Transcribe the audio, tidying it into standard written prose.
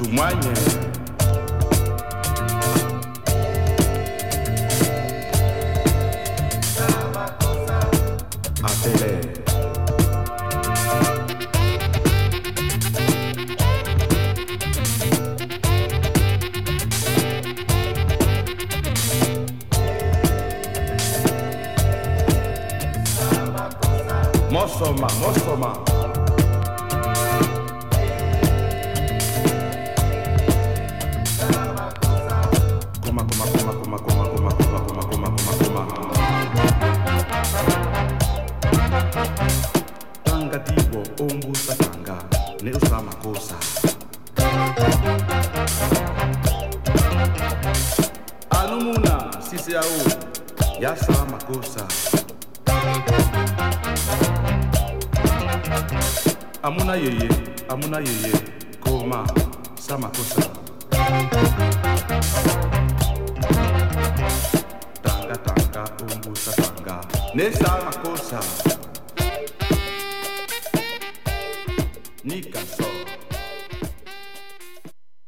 Mwanye Atele Mosoma, Mosoma Koma, koma, koma, koma, koma, koma, koma, koma, koma, koma, koma Tanga tibo, ombu satanga Ne usama kosa Anumuna, sisi au Ya sama kosa Amuna yeye, koma, sama kosa Tanga, tanga, umbu satanga Ne sama kosa